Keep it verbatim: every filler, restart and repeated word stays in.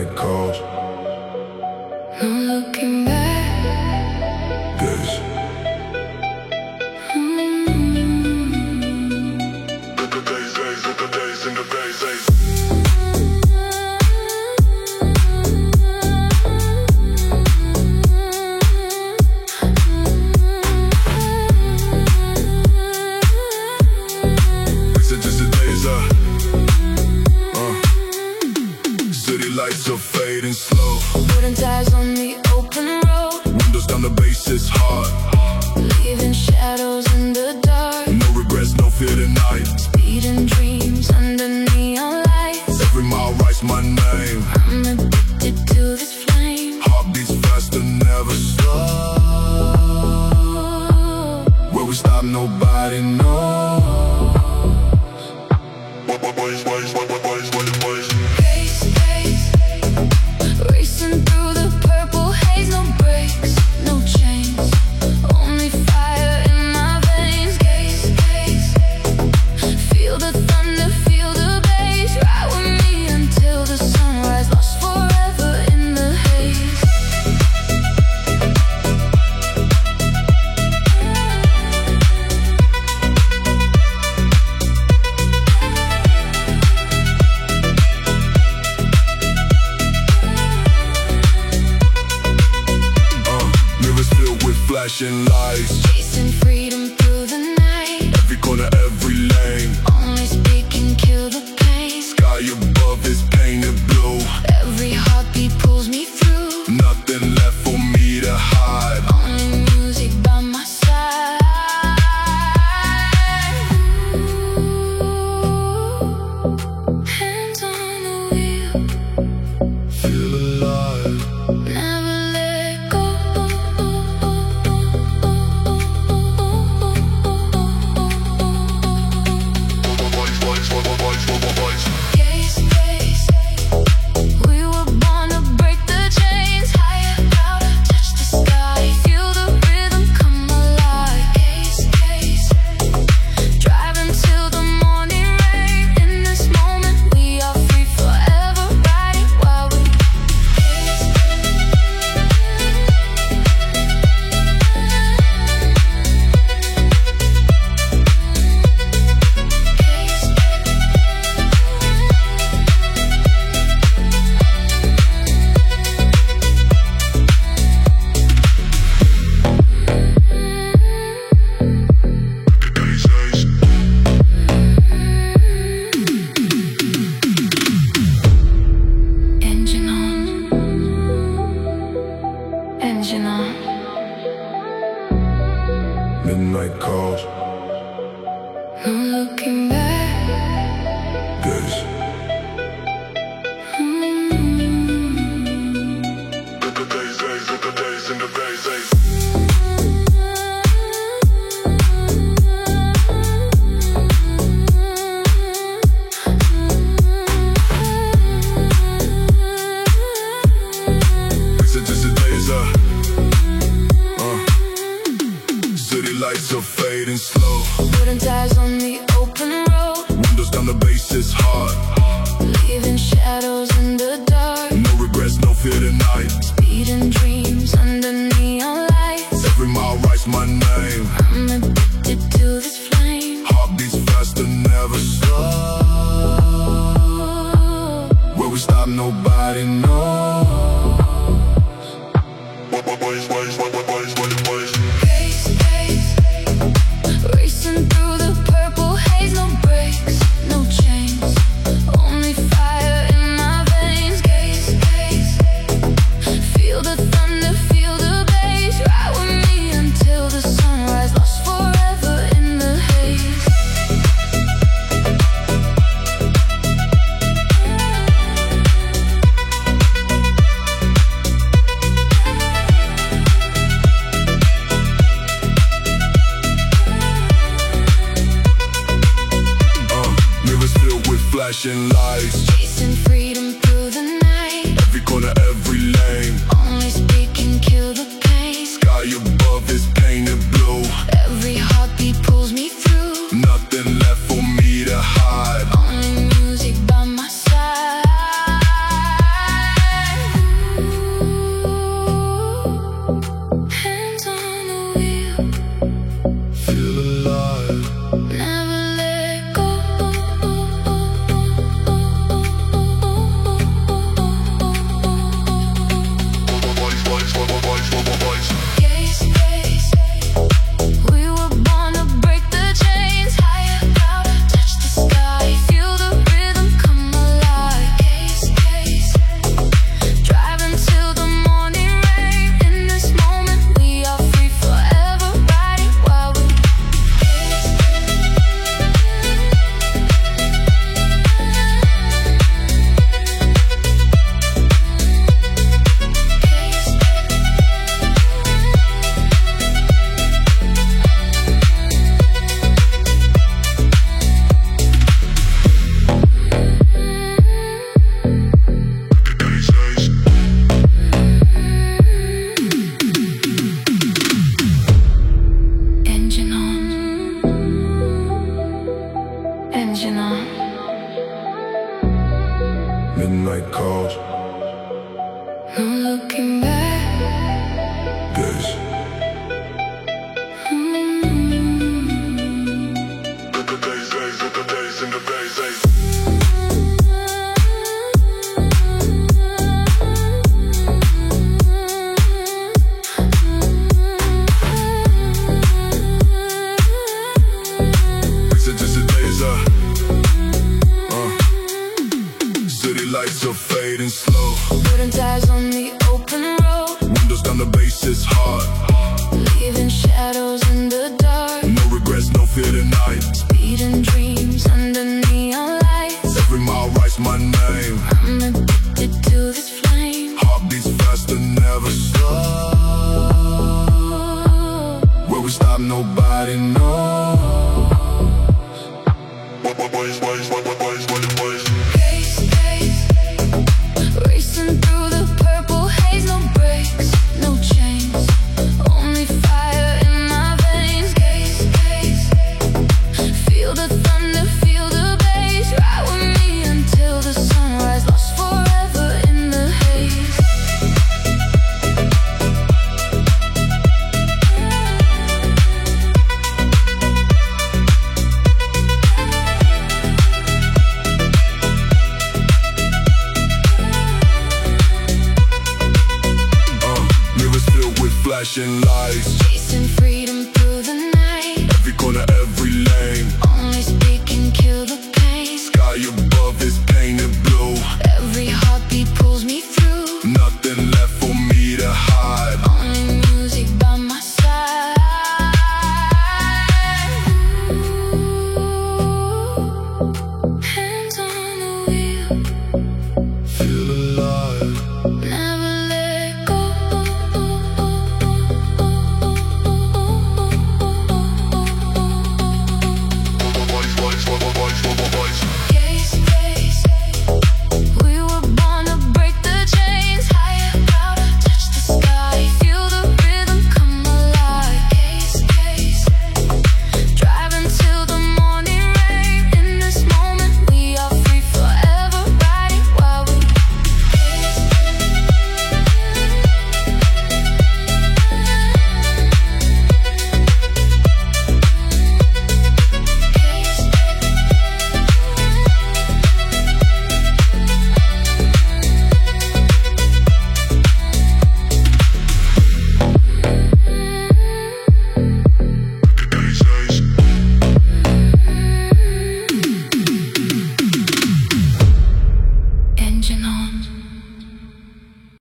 Midnight calls. No looking back. Days. Lights are fading slow. Wooden tires on the open road. Windows down, the bass is hard. Leaving shadows in the dark. No regrets, no fear tonight. Speeding dreams under neon lights. Every mile writes my name. I'm addicted to this flame. Heart beats faster, never stop. Where we stop, nobody knows. Boys, boys, boys, boys, boys, boys. Racing through the purple haze, no brakes, no chains, only fire in my veins. Gaze, gaze, feel the thunder, feel the bass. Ride with me until the sunrise, lost forever in the haze. Flashing lights, Chasing freedom through the night. every corner, every lane. Only speak and kill the pain. Sky above is painted blue. Every heartbeat pulls me through. Nothing left for me to hide. Only music by my side. Ooh, hands on the wheel, Feel alive. never let go. Gaze, gaze, we were born to break the chains. Higher, louder, touch the sky. Feel the rhythm come alive. Gaze, gaze, driving till the morning rain. In this moment we are free, forever riding while we gaze. Engine on, engine on. Midnight calls. No looking back. Days. City lights are fading slow. Wooden tires on the open road. Windows down, the bass is hard. Leaving shadows in the dark. No regrets, no fear tonight. Speeding dreams under neon lights. Every mile writes my name. I'm addicted to this flame. Heart beats faster, never stop. Where we stop, nobody knows. Boys, boys, boys, boys, boys, boys. Gaze, gaze, racing through the purple haze, no brakes, no chains, only fire in my veins. Gaze, gaze, feel the thunder, feel the bass. Ride with me until the sunrise, lost forever in the haze. Flashing lights, Chasing freedom through the night. every corner, every lane. Only speak and kill the pain. Sky above is painted blue. Every heartbeat pulls me through. Nothing left for me to hide. Only music by my side. original. Midnight calls. No looking back. Days. The days, days, the days, and the days, days. Lights are fading slow. Putting tires on the open road. Windows down, the bass is hard. Leaving shadows in the dark. No regrets, no fear tonight. Speeding dreams under neon lights. Every mile writes my name. I'm addicted to this flame. Heart beats faster, never stop. Where we stop, nobody knows. What, what, boys, boys, what, what, boys, what, boys. Racing through the purple haze, no brakes, no chains, only fire in my veins. Gaze, gaze, feel the thunder, feel the bass. Ride with me until the sunrise, lost forever in the haze. Flashing lights, Chasing freedom through the night. every corner, every lane.